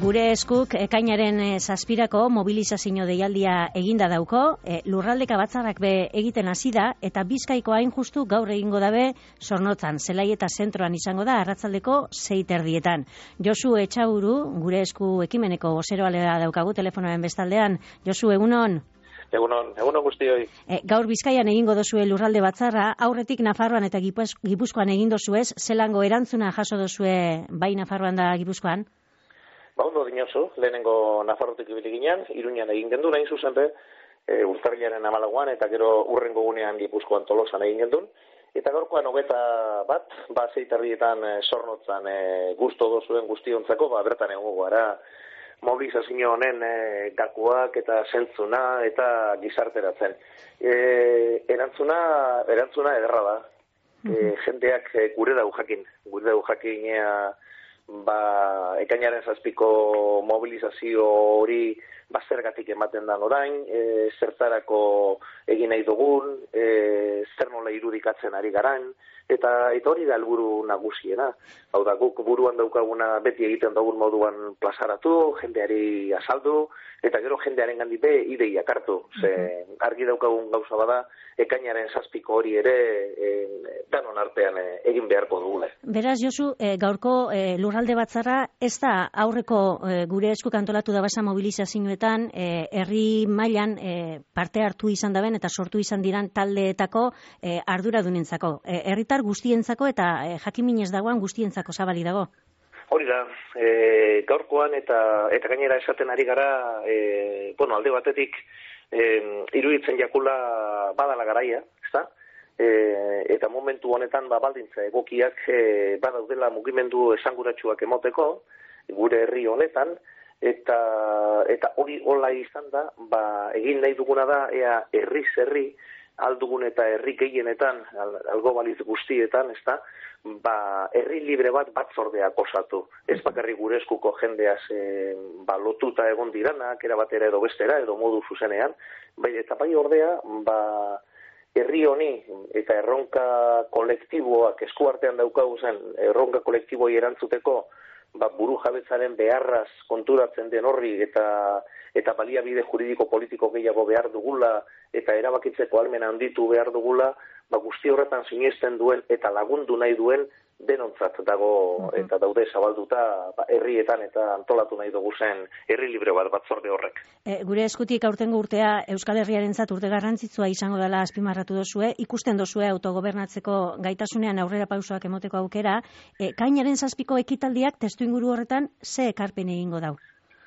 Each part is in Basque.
Gure eskuk ekainaren zazpirako mobilizazio deialdia eginda dauko, lurraldeka batzarrak be egiten hasi da, eta Bizkaiko hain justu gaur egingo dabe Zornotzan, Zelai eta zentroan izango da arratsaldeko 6:30. Josu Etxaburu, gure esku ekimeneko bozeroalea daukagu telefonoaren bestaldean. Josu, egunon? Egunon guztioi. Gaur Bizkaian egingo dozue lurralde batzarra, aurretik Nafarroan eta Gipuzkoan egin dozuez, zelango erantzuna jaso dozue bai Nafarroan da Gipuzkoan? Ondo dinozu, lehenengo Nafarrotik ibili ginen, Iruñan egin gendun, hain zuzen be, urtarrilaren 14 eta gero urrengo gunean Gipuzkoan Tolosan egin gendun, eta gaurkoan 21, 6:30 Zornotzan gusto dozuen guztiontzako, bertan egongo gara mobilizazio honen gakoak eta zentzuna eta gizarteratzen. Erantzuna ederra da. Jendeak gure dau jakin ekainaren 7ko mobilizazio hori zergatik ematen da orain, zertarako egin nahi dugun, zer nola irudikatzen ari garain, eta hori da helburu nagusiena. Hau da, guk buruan daukaguna beti egiten dugun moduan plazaratu, jendeari azaldu, eta gero jendearen gandik be ideiak hartu. Ze argi daukagun gauza bada, ekainaren 7ko hori ere danon artean egin beharko dugule. Beraz, Josu, gaurko lurralde batzarra ez da aurreko gure eskuk antolatu da basa mobilizazioetan herri mailan parte hartu izan daben eta sortu izan diran taldeetako arduradunentzako. Herritar guztientzako eta jakiminez dagoan guztientzako zabali dago. Hori da, gaurkoan eta gainera esaten ari gara, alde batetik iruditzen jakula badala garaia, ezta? Eta momentu honetan baldintza egokiak badaudela mugimendu esanguratsuak emoteko gure herri honetan, eta hori hola izan da, egin nahi duguna da ea herriz herri aldugun eta herri gehienetan, algo baliz guztietan, ezta? Herri libre bat batzordeak osatu. Ez bakarrik gure eskuko jendeaz lotuta egon diranak, era batera edo bestera, edo modu zuzenean, eta bai ordea, herri honi eta erronka kolektiboak eskuartean daukagu zen, erronka kolektiboei erantzuteko, buru jabetzaren beharraz konturatzen den horri eta baliabide juridiko politiko gehiago behar dugula eta erabakitzeko ahalmena handitu behar dugula, guzti horretan sinesten duen eta lagundu nahi duen denontzat dago eta daude zabalduta herrietan eta antolatu nahi dugu zen herri libre bat batzorde horrek. Gure eskutik aurtengo urtea Euskal Herriarentzat urte garrantzitsua izango dela azpimarratu dozue, ikusten dozue autogobernatzeko gaitasunean aurrera pausoak emoteko aukera, ekainaren 7ko ekitaldiak testuinguru horretan ze ekarpen egingo dau?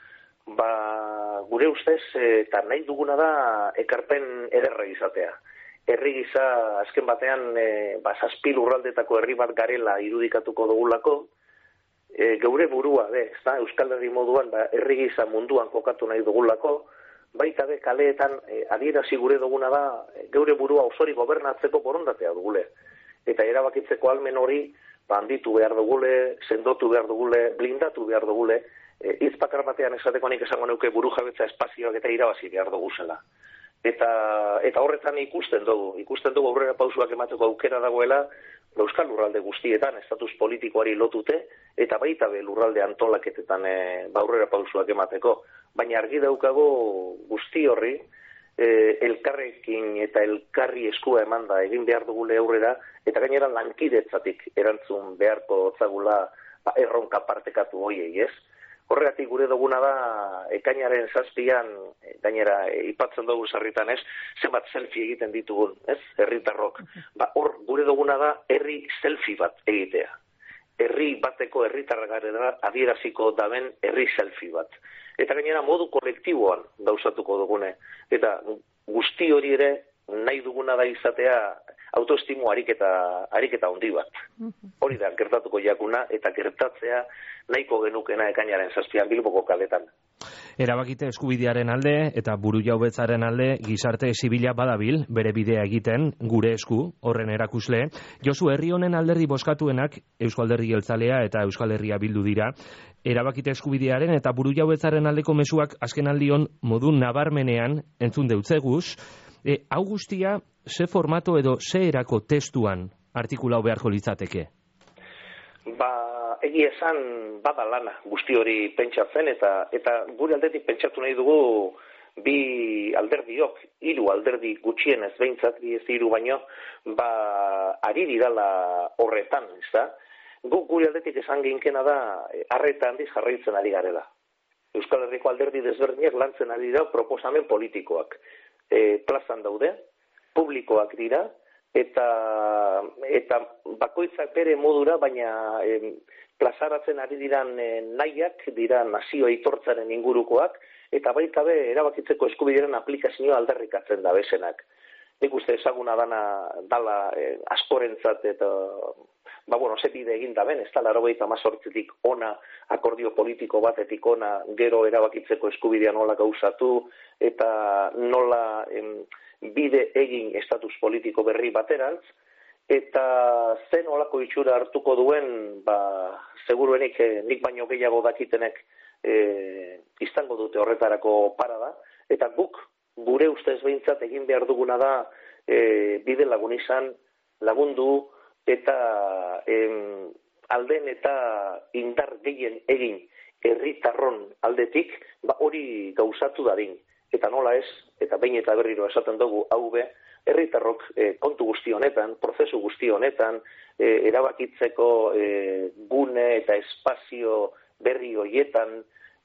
Gure ustez, eta nahi duguna da ekarpen ederra izatea. Herri gisa azken batean 7 lurraldetako herri bat garela irudikatuko dugulako, geure burua, Euskal Herri moduan herri gisa munduan kokatu nahi dugulako, baita be kaleetan adierazi gure duguna da geure burua osori gobernatzeko borondatea dugule. Eta erabakitzeko ahalmen hori handitu behar dugule, sendotu behar dugule, blindatu behar dugule, izpakar batean esateko nik esango neuke buru jabetza espazioak eta irabazi behar dugu zela. Eta horretan ikusten dugu aurrera pausuak emateko aukera dagoela Euskal lurralde guztietan estatus politikoari lotute eta baita be lurralde antolaketetan aurrera pausuak emateko. Baina argi daukago guzti horri elkarrekin eta elkarri eskua emanda egin behar dugule aurrera eta gainera lankidetzatik erantzun beharko otzagula erronka partekatu hoiei, ez? Horregatik gure duguna da, ekainaren 7an, gainera, ipatzen dugu sarritan ez, zenbat selfie egiten ditugun, ez, herritarrok. Hor, gure duguna da, herri selfie bat egitea. Herri bateko herritarra adieraziko daben herri selfie bat. Eta gainera, modu kolektiboan gauzatuko dugune. Eta guzti hori ere, nahi duguna da izatea, autoestimo ariketa handi bat. Hori da, gertatuko jakuna, eta gertatzea nahiko genukena ekainaren 7an Bilboko kaletan. Erabakite eskubidearen alde eta burujabetzaren alde gizarte zibila badabil, bere bidea egiten, gure esku, horren erakusle. Josu, herri honen alderdi bozkatuenak, Euskal Alderdi Jeltzalea eta Euskal Herria Bildu dira, erabakite eskubidearen eta burujabetzaren aldeko mezuak azken aldion modu nabarmenean entzun deutzeguz. Hau guztia, ze formato edo ze erako testuan artikulau beharko litzateke? egia esan bada lana guzti hori pentsatzen eta gure aldetik pentsatu nahi dugu bi alderdiok, 3 alderdi gutxienez behintzat, bi ez 3 baino, ari dirala horretan, ezta? Gure aldetik esan ginkena da, arreta handiz jarraitzen ari garela. Euskal Herriko alderdi desberdinak lantzen ari dira proposamen politikoak. Plazan daude, publikoak dira, eta bakoitzak bere modura, baina plazaratzen ari diran nahiak, dira nazio aitortzaren ingurukoak, eta baita be erabakitzeko eskubidearen aplikazioa aldarrikatzen da besenak. Nik uste ezaguna dala askorentzat eta ze bide egin da ben, ez da 98tik ona akordio politiko batetik ona gero erabakitzeko eskubidea nola gauzatu eta nola bide egin estatus politiko berri baterantz, eta zen olako itxura hartuko duen, seguruenik nik baino gehiago dakitenek izango dute horretarako parada, eta guk gure ustez behintzat egin behar duguna da bide lagun izan, lagundu, eta alden eta indar gehien egin herritarron aldetik, hori gauzatu dadin. Eta nola ez, eta behin eta berriro esaten dugu, hau be, herritarrok kontu guzti honetan, prozesu guzti honetan, erabakitzeko gune eta espazio berri horietan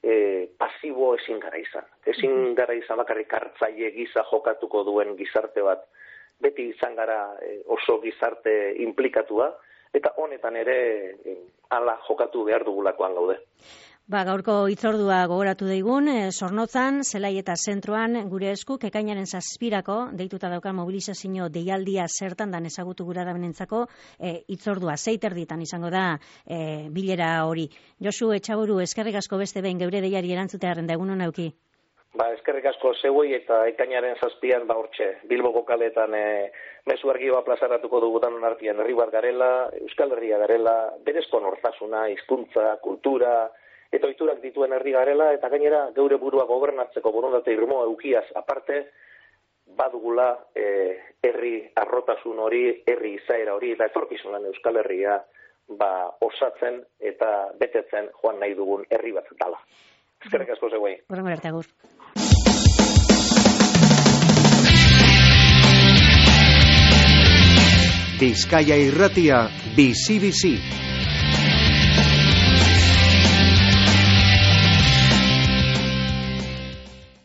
pasibo ezin gara izan. Ezin gara izan bakarrik hartzaile gisa jokatuko duen gizarte bat. Beti izan gara oso gizarte inplikatua, eta honetan ere hala jokatu behar dugulakoan gaude. Gaurko hitzordua gogoratu daigun, Zornotzan, Zelai eta Zentroan gure eskuk ekainaren 7 deituta daukan mobilizazio deialdia zertan dan ezagutu gura dabenentzako hitzordua 6:30 izango da bilera hori. Josu Etxaburu, eskerrik asko beste behin geure deiari erantzutearen da egunon auki. Eskerrik asko zeuei eta ekainaren 7 hortxe, Bilboko kaletan mezu argi bat plazaratuko dugutan onartian herri bat garela, Euskal Herria garela, berezko nortasuna, hizkuntza, kultura, eta ohiturak dituen herri garela, eta gainera geure burua gobernatzeko borondate irmoa eukiaz aparte, badugula herri arrotasun hori, herri izaera hori, eta etorkizunan Euskal Herria osatzen eta betetzen joan nahi dugun herri bat dala. Eskerrik asko zeuei. Horrengo arte agur. Bizkaia Irratia, bizi-bizi.